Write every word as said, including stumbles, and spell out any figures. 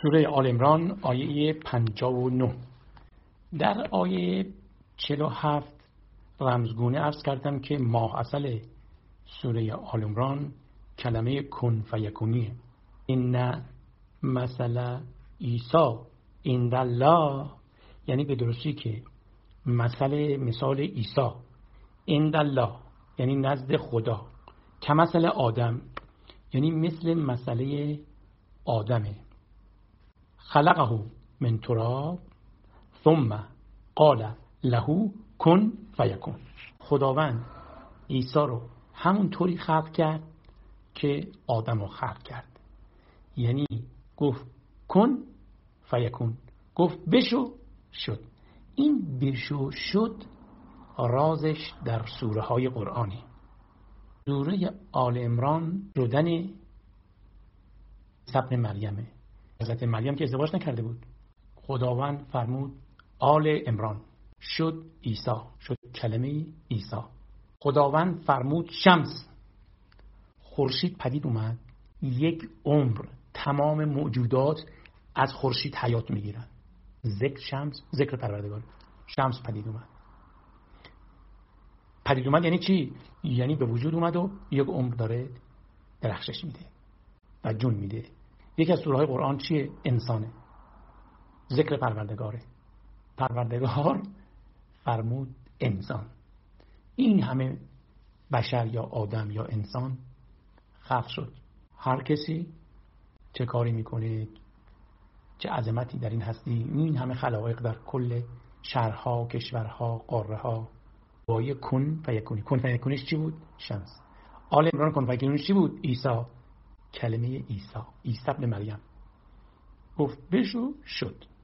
سوره آل عمران آیه پنجاه و نه. در آیه چهل و هفت رمزگونه عرض کردم که ماه اصل سوره آل عمران کلمه کن فیکونیه. این مثل عیسی عند الله، یعنی به درستی که مثل مثال عیسی عند الله یعنی نزد خدا، کمثل آدم یعنی مثل مسئله آدمه. خلقه من تراب ثم قال له کن فیکون. خداوند عیسی رو همون طوری خلق کرد که آدم رو خلق کرد، یعنی گفت کن فیکون، گفت بشو شد. این بشو شد رازش در سوره های قرآنی. سوره آل عمران شدن عیسی ابن مریمه. حضرت مریم که ازدواج نکرده بود، خداوند فرمود آل عمران، شد عیسی، شد کلمه عیسی. خداوند فرمود شمس، خورشید پدید اومد. یک عمر تمام موجودات از خورشید حیات میگیرن. ذکر شمس، ذکر پروردگار. شمس پدید اومد. پدید اومد یعنی چی؟ یعنی به وجود اومد و یک عمر داره درخشش میده و جون میده. یکی از سوره های قرآن چیه؟ انسانه. ذکر پروردگاره. پروردگار فرمود انسان. این همه بشر یا آدم یا انسان خلق شد. هر کسی چه کاری میکنه، چه عظمتی در این هستی، این همه خلایق در کل شهرها، کشورها، قاره ها با یک کن فیکونی. کن فیکونیش چی بود؟ شمس. آل عمران کن فیکونیش چی بود؟ عیسی. کلمه عیسی، عیسی ابن مریم گفت بشو شد.